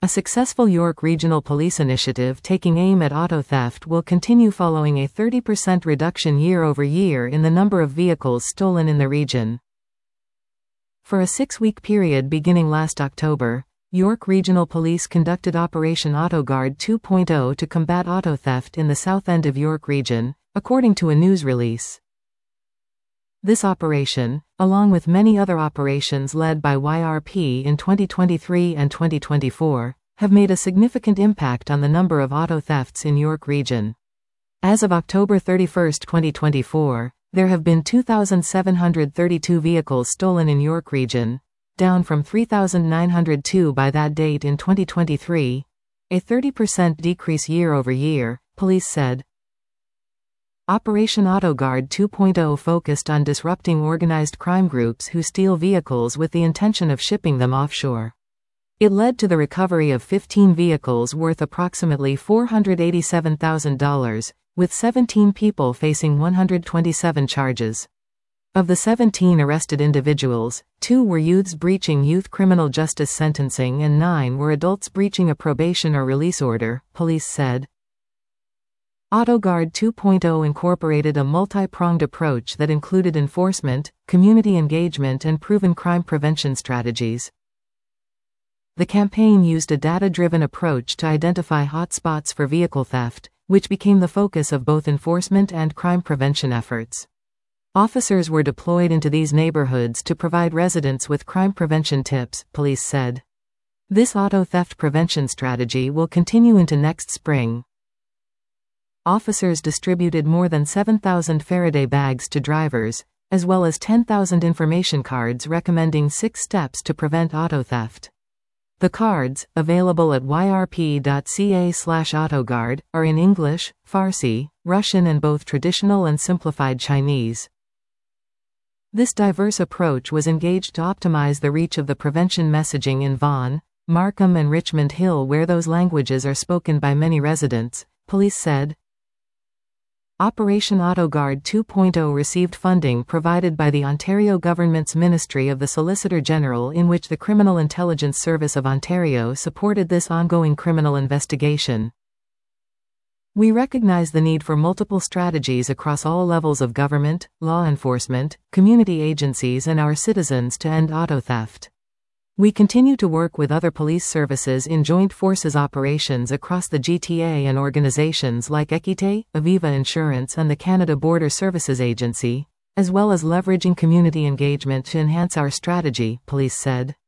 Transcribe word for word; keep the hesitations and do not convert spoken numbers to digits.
A successful York Regional Police initiative taking aim at auto theft will continue following a thirty percent reduction year-over-year in the number of vehicles stolen in the region. For a six-week period beginning last October, York Regional Police conducted Operation AutoGuard two point oh to combat auto theft in the South End of York region, according to a news release. This operation, along with many other operations led by Y R P in twenty twenty-three and twenty twenty-four, have made a significant impact on the number of auto thefts in York region. As of October thirty-first, twenty twenty-four, there have been two thousand seven hundred thirty-two vehicles stolen in York region, down from three thousand nine hundred two by that date in twenty twenty-three, a thirty percent decrease year-over-year, police said. Operation AutoGuard two point oh focused on disrupting organized crime groups who steal vehicles with the intention of shipping them offshore. It led to the recovery of fifteen vehicles worth approximately four hundred eighty-seven thousand dollars, with seventeen people facing one hundred twenty-seven charges. Of the seventeen arrested individuals, two were youths breaching youth criminal justice sentencing and nine were adults breaching a probation or release order, police said. AutoGuard two point oh incorporated a multi-pronged approach that included enforcement, community engagement and proven crime prevention strategies. The campaign used a data-driven approach to identify hotspots for vehicle theft, which became the focus of both enforcement and crime prevention efforts. Officers were deployed into these neighborhoods to provide residents with crime prevention tips, police said. This auto theft prevention strategy will continue into next spring. Officers distributed more than seven thousand Faraday bags to drivers, as well as ten thousand information cards recommending six steps to prevent auto theft. The cards, available at y r p dot c a slash autoguard, are in English, Farsi, Russian and both traditional and simplified Chinese. This diverse approach was engaged to optimize the reach of the prevention messaging in Vaughan, Markham and Richmond Hill where those languages are spoken by many residents, police said. Operation AutoGuard two point oh received funding provided by the Ontario Government's Ministry of the Solicitor General, in which the Criminal Intelligence Service of Ontario supported this ongoing criminal investigation. We recognize the need for multiple strategies across all levels of government, law enforcement, community agencies and our citizens to end auto theft. We continue to work with other police services in joint forces operations across the G T A and organizations like Equité, Aviva Insurance and the Canada Border Services Agency, as well as leveraging community engagement to enhance our strategy, police said.